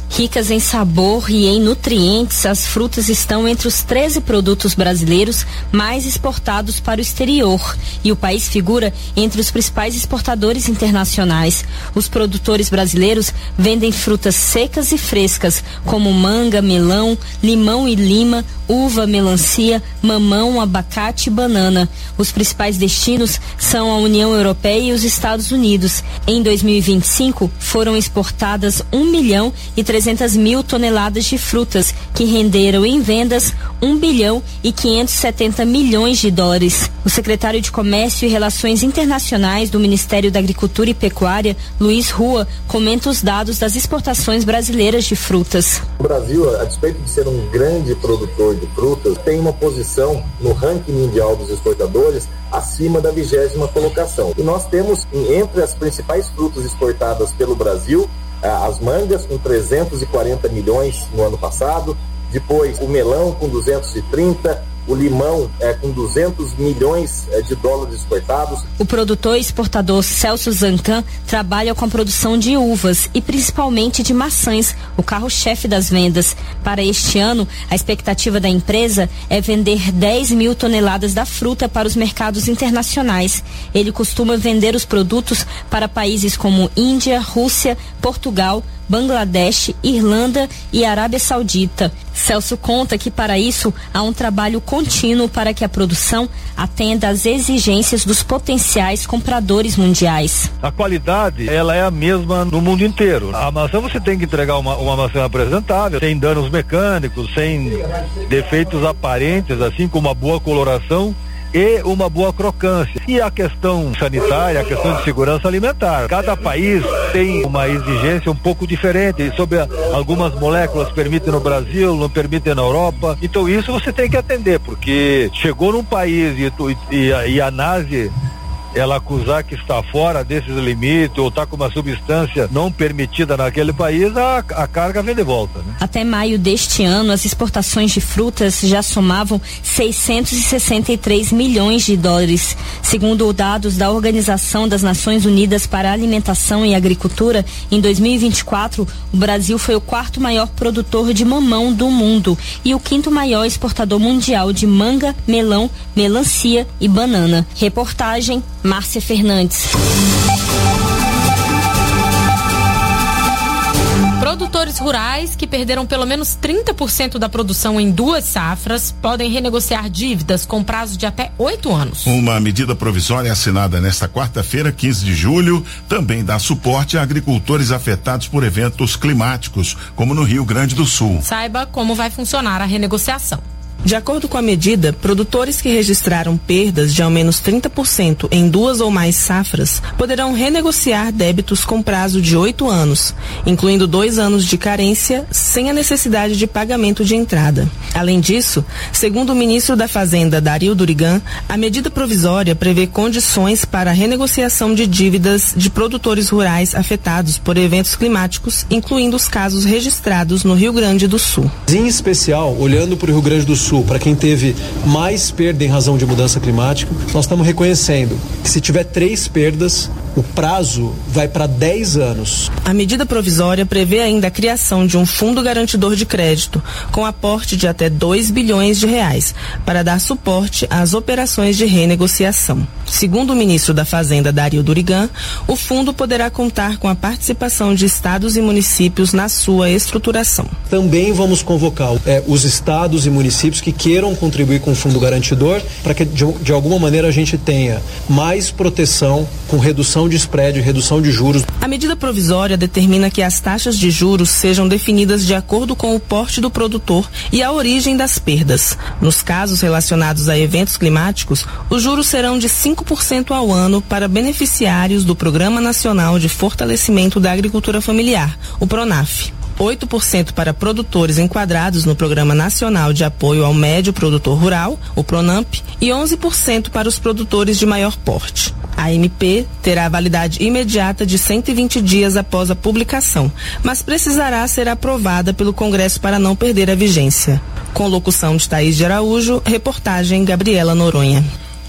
Ricas em sabor e em nutrientes, as frutas estão entre os treze produtos brasileiros mais exportados para o exterior e o país figura entre os principais exportadores internacionais. Os produtores brasileiros vendem frutas secas e frescas, como manga, melão, limão e lima, uva, melancia, mamão, abacate e banana. Os principais destinos são a União Europeia e os Estados Unidos. Em dois mil e vinte e cinco, foram exportadas um milhão e trezentas mil toneladas de frutas, que renderam em vendas um bilhão e quinhentos e setenta milhões de dólares. O secretário de Comércio e Relações Internacionais do Ministério da Agricultura e Pecuária, Luiz Rua, comenta os dados das exportações brasileiras de frutas. O Brasil, a despeito de ser um grande produtor de frutas, tem uma posição no ranking mundial dos exportadores acima da vigésima colocação. E nós temos entre as principais frutas exportadas pelo Brasil, as mangas com trezentos e quarenta milhões no ano passado, depois o melão com duzentos e trinta, o limão é, com duzentos milhões é, de dólares exportados. O produtor e exportador Celso Zancan trabalha com a produção de uvas e principalmente de maçãs, o carro-chefe das vendas. Para este ano, a expectativa da empresa é vender dez mil toneladas da fruta para os mercados internacionais. Ele costuma vender os produtos para países como Índia, Rússia, Portugal, Bangladesh, Irlanda e Arábia Saudita. Celso conta que para isso há um trabalho contínuo para que a produção atenda às exigências dos potenciais compradores mundiais. A qualidade, ela é a mesma no mundo inteiro. A maçã você tem que entregar uma, uma maçã apresentável, sem danos mecânicos, sem defeitos aparentes, assim como uma boa coloração e uma boa crocância. E a questão sanitária, a questão de segurança alimentar. Cada país tem uma exigência um pouco diferente sobre a, algumas moléculas permitem no Brasil, não permitem na Europa. Então isso você tem que atender, porque chegou num país e, e, e a ANASE ela acusar que está fora desses limites ou está com uma substância não permitida naquele país, a, a carga vem de volta, né? Até maio deste ano, as exportações de frutas já somavam seiscentos e sessenta e três milhões de dólares. Segundo dados da Organização das Nações Unidas para a Alimentação e Agricultura, em dois mil e vinte e quatro, o Brasil foi o quarto maior produtor de mamão do mundo e o quinto maior exportador mundial de manga, melão, melancia e banana. Reportagem Márcia Fernandes. Produtores rurais que perderam pelo menos trinta por cento da produção em duas safras podem renegociar dívidas com prazo de até oito anos. Uma medida provisória assinada nesta quarta-feira, quinze de julho, também dá suporte a agricultores afetados por eventos climáticos, como no Rio Grande do Sul. Saiba como vai funcionar a renegociação. De acordo com a medida, produtores que registraram perdas de ao menos trinta por cento em duas ou mais safras poderão renegociar débitos com prazo de oito anos, incluindo dois anos de carência, sem a necessidade de pagamento de entrada. Além disso, segundo o ministro da Fazenda, Dario Durigan, a medida provisória prevê condições para a renegociação de dívidas de produtores rurais afetados por eventos climáticos, incluindo os casos registrados no Rio Grande do Sul. Em especial, olhando para o Rio Grande do Sul, para quem teve mais perda em razão de mudança climática, nós estamos reconhecendo que se tiver três perdas, o prazo vai para dez anos. A medida provisória prevê ainda a criação de um fundo garantidor de crédito, com aporte de até dois bilhões de reais, para dar suporte às operações de renegociação. Segundo o ministro da Fazenda, Dario Durigan, o fundo poderá contar com a participação de estados e municípios na sua estruturação. Também vamos convocar é, os estados e municípios que queiram contribuir com o fundo garantidor, para que de, de alguma maneira a gente tenha mais proteção com redução de spread, redução de juros. A medida provisória determina que as taxas de juros sejam definidas de acordo com o porte do produtor e a origem das perdas. Nos casos relacionados a eventos climáticos, os juros serão de cinco por cento ao ano para beneficiários do Programa Nacional de Fortalecimento da Agricultura Familiar, o PRONAF. oito por cento para produtores enquadrados no Programa Nacional de Apoio ao Médio Produtor Rural, o PRONAMP, e onze por cento para os produtores de maior porte. A M P terá validade imediata de cento e vinte dias após a publicação, mas precisará ser aprovada pelo Congresso para não perder a vigência. Com locução de Thaís de Araújo, reportagem Gabriela Noronha.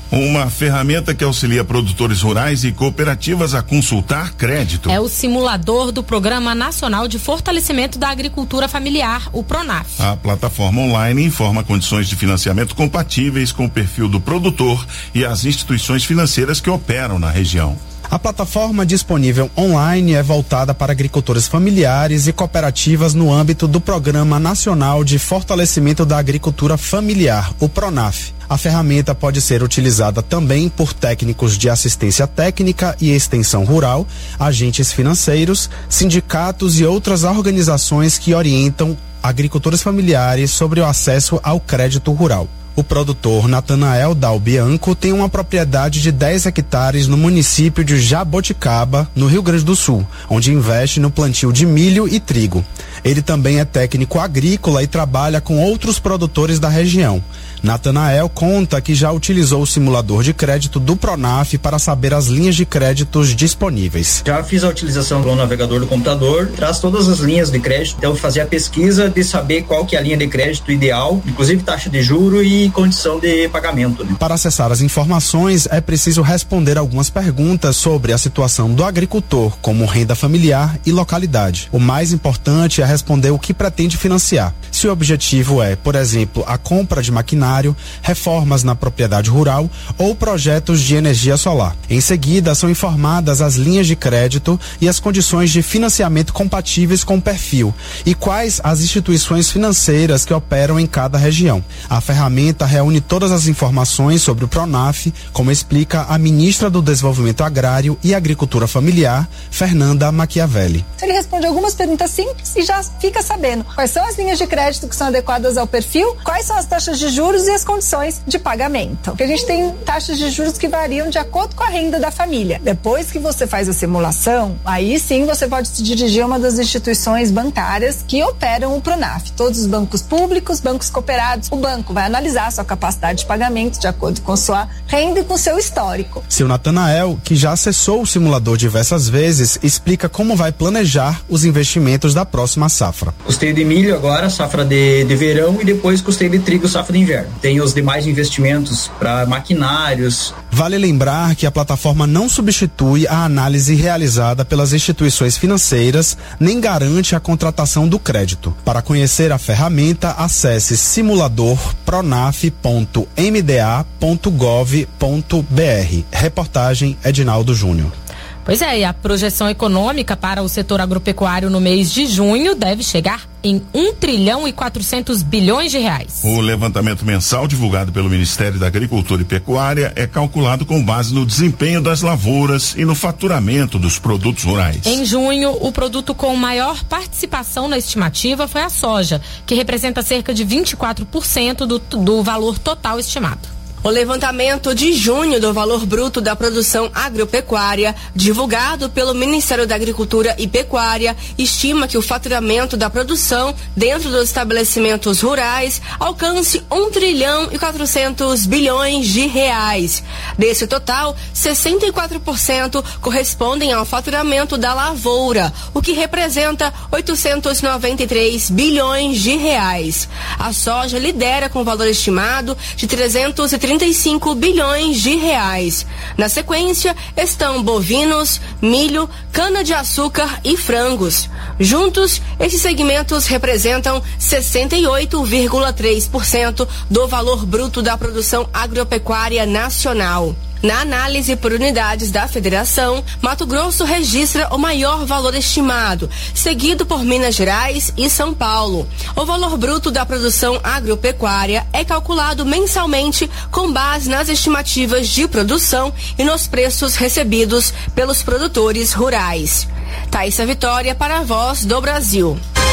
Uma ferramenta que auxilia produtores rurais e cooperativas a consultar crédito. É o simulador do Programa Nacional de Fortalecimento da Agricultura Familiar, o PRONAF. A plataforma online informa condições de financiamento compatíveis com o perfil do produtor e as instituições financeiras que operam na região. A plataforma disponível online é voltada para agricultores familiares e cooperativas no âmbito do Programa Nacional de Fortalecimento da Agricultura Familiar, o PRONAF. A ferramenta pode ser utilizada também por técnicos de assistência técnica e extensão rural, agentes financeiros, sindicatos e outras organizações que orientam agricultores familiares sobre o acesso ao crédito rural. O produtor Natanael Dal Bianco tem uma propriedade de dez hectares no município de Jaboticaba, no Rio Grande do Sul, onde investe no plantio de milho e trigo. Ele também é técnico agrícola e trabalha com outros produtores da região. Natanael conta que já utilizou o simulador de crédito do PRONAF para saber as linhas de créditos disponíveis. Já fiz a utilização do navegador do computador, traz todas as linhas de crédito, então fazer a pesquisa de saber qual que é a linha de crédito ideal, inclusive taxa de juro e condição de pagamento. Né? Para acessar as informações é preciso responder algumas perguntas sobre a situação do agricultor, como renda familiar e localidade. O mais importante é responder o que pretende financiar. Se o objetivo é, por exemplo, a compra de maquinário, reformas na propriedade rural ou projetos de energia solar. Em seguida, são informadas as linhas de crédito e as condições de financiamento compatíveis com o perfil e quais as instituições financeiras que operam em cada região. A ferramenta reúne todas as informações sobre o PRONAF, como explica a ministra do Desenvolvimento Agrário e Agricultura Familiar, Fernanda Machiavelli. Ele responde algumas perguntas simples e já fica sabendo quais são as linhas de crédito que são adequadas ao perfil, quais são as taxas de juros e as condições de pagamento. Porque a gente tem taxas de juros que variam de acordo com a renda da família. Depois que você faz a simulação, aí sim você pode se dirigir a uma das instituições bancárias que operam o PRONAF. Todos os bancos públicos, bancos cooperados. O banco vai analisar a sua capacidade de pagamento de acordo com sua renda e com seu histórico. Seu Natanael, que já acessou o simulador diversas vezes, explica como vai planejar os investimentos da próxima safra. Custeio de milho agora, safra de, de verão, e depois custeio de trigo, safra de inverno. Tem os demais investimentos para maquinários. Vale lembrar que a plataforma não substitui a análise realizada pelas instituições financeiras, nem garante a contratação do crédito. Para conhecer a ferramenta, acesse simulador pronaf ponto m d a ponto gov ponto b r. Reportagem Edinaldo Júnior. Pois é, e a projeção econômica para o setor agropecuário no mês de junho deve chegar em um trilhão e quatrocentos bilhões de reais. O levantamento mensal divulgado pelo Ministério da Agricultura e Pecuária é calculado com base no desempenho das lavouras e no faturamento dos produtos rurais. Em junho, o produto com maior participação na estimativa foi a soja, que representa cerca de vinte e quatro por cento do, do valor total estimado. O levantamento de junho do valor bruto da produção agropecuária, divulgado pelo Ministério da Agricultura e Pecuária, estima que o faturamento da produção dentro dos estabelecimentos rurais alcance um trilhão e quatrocentos bilhões de reais. Desse total, sessenta e quatro por cento correspondem ao faturamento da lavoura, o que representa oitocentos e noventa e três bilhões de reais. A soja lidera com valor estimado de trezentos e trinta e cinco bilhões de reais. Na sequência estão bovinos, milho, cana-de-açúcar e frangos. Juntos, esses segmentos representam sessenta e oito vírgula três por cento do valor bruto da produção agropecuária nacional. Na análise por unidades da Federação, Mato Grosso registra o maior valor estimado, seguido por Minas Gerais e São Paulo. O valor bruto da produção agropecuária é calculado mensalmente com base nas estimativas de produção e nos preços recebidos pelos produtores rurais. Thaísa Vitória para a Voz do Brasil.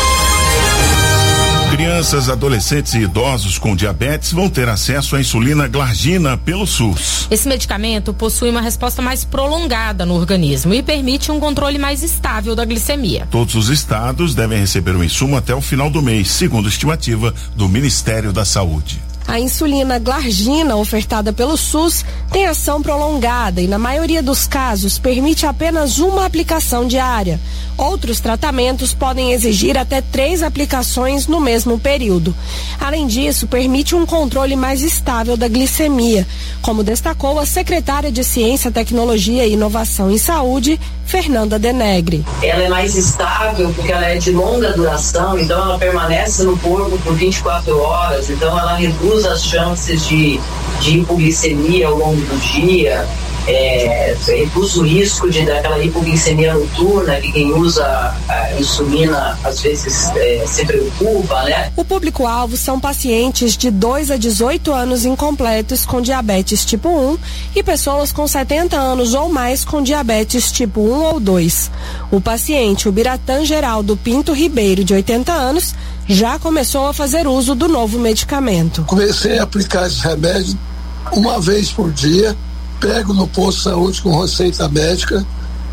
Crianças, adolescentes e idosos com diabetes vão ter acesso à insulina glargina pelo SUS. Esse medicamento possui uma resposta mais prolongada no organismo e permite um controle mais estável da glicemia. Todos os estados devem receber o insumo até o final do mês, segundo a estimativa do Ministério da Saúde. A insulina glargina, ofertada pelo SUS, tem ação prolongada e, na maioria dos casos, permite apenas uma aplicação diária. Outros tratamentos podem exigir até três aplicações no mesmo período. Além disso, permite um controle mais estável da glicemia, como destacou a secretária de Ciência, Tecnologia e Inovação em Saúde, Fernanda Denegre. Ela é mais estável porque ela é de longa duração, então ela permanece no corpo por vinte e quatro horas, então ela reduz as chances de, de hipoglicemia ao longo do dia. É, reduz o risco de daquela hipoglicemia noturna que quem usa a insulina às vezes é, se preocupa, né? O público-alvo são pacientes de dois a dezoito anos incompletos com diabetes tipo um e pessoas com setenta anos ou mais com diabetes tipo um ou dois. O paciente, o Biratã Geraldo Pinto Ribeiro, de oitenta anos, já começou a fazer uso do novo medicamento. Comecei a aplicar esse remédio uma vez por dia. Pego no posto de saúde com receita médica,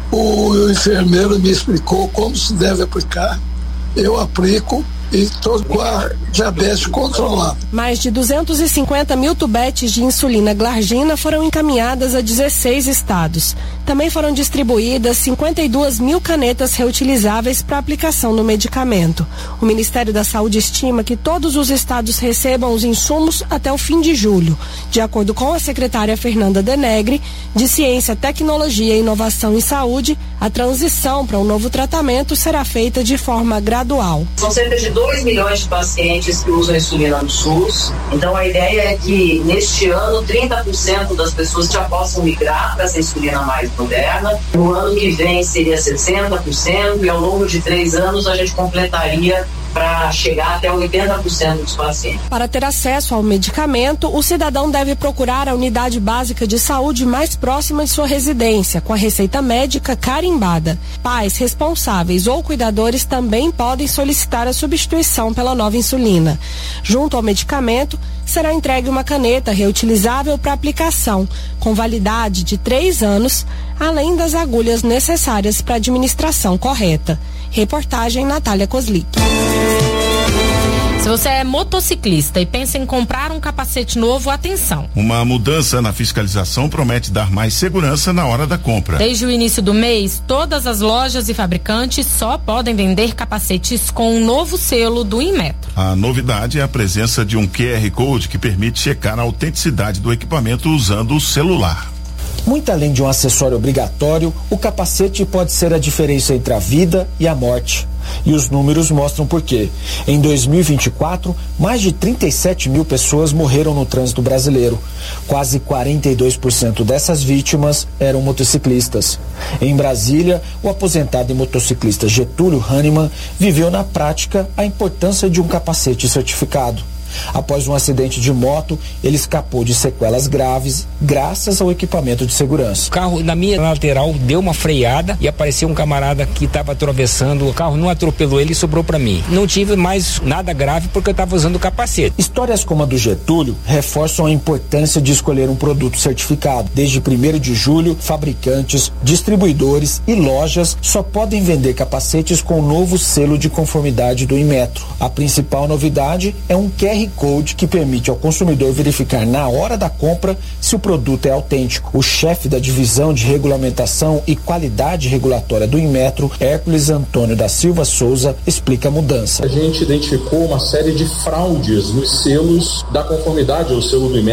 o enfermeiro me explicou como se deve aplicar, eu aplico e estou com a diabetes controlada. Mais de duzentos e cinquenta mil tubetes de insulina glargina foram encaminhadas a dezesseis estados. Também foram distribuídas cinquenta e duas mil canetas reutilizáveis para aplicação no medicamento. O Ministério da Saúde estima que todos os estados recebam os insumos até o fim de julho. De acordo com a secretária Fernanda Denegre, de Ciência, Tecnologia e Inovação em Saúde, a transição para um novo tratamento será feita de forma gradual. São cerca de dois milhões de pacientes que usam insulina no SUS. Então a ideia é que neste ano trinta por cento das pessoas já possam migrar para essa insulina mais moderna. No ano que vem seria sessenta por cento e ao longo de três anos a gente completaria para chegar até oitenta por cento dos pacientes. Para ter acesso ao medicamento, o cidadão deve procurar a unidade básica de saúde mais próxima de sua residência, com a receita médica carimbada. Pais, responsáveis ou cuidadores também podem solicitar a substituição pela nova insulina. Junto ao medicamento, será entregue uma caneta reutilizável para aplicação, com validade de três anos, além das agulhas necessárias para a administração correta. Reportagem Natália Kozlik. Se você é motociclista e pensa em comprar um capacete novo, atenção. Uma mudança na fiscalização promete dar mais segurança na hora da compra. Desde o início do mês, todas as lojas e fabricantes só podem vender capacetes com um novo selo do Inmetro. A novidade é a presença de um Q R Code que permite checar a autenticidade do equipamento usando o celular. Muito além de um acessório obrigatório, o capacete pode ser a diferença entre a vida e a morte. E os números mostram por quê. Em dois mil e vinte e quatro, mais de trinta e sete mil pessoas morreram no trânsito brasileiro. Quase quarenta e dois por cento dessas vítimas eram motociclistas. Em Brasília, o aposentado e motociclista Getúlio Hahnemann viveu na prática a importância de um capacete certificado. Após um acidente de moto, ele escapou de sequelas graves graças ao equipamento de segurança. O carro na minha lateral deu uma freada e apareceu um camarada que estava atravessando. O carro não atropelou ele e sobrou para mim. Não tive mais nada grave porque eu estava usando o capacete. Histórias como a do Getúlio reforçam a importância de escolher um produto certificado. Desde primeiro de julho, fabricantes, distribuidores e lojas só podem vender capacetes com o novo selo de conformidade do Inmetro. A principal novidade é um Q R Code que permite ao consumidor verificar na hora da compra se o produto é autêntico. O chefe da divisão de regulamentação e qualidade regulatória do Inmetro, Hércules Antônio da Silva Souza, explica a mudança. A gente identificou uma série de fraudes nos selos da conformidade ao selo do Inmetro.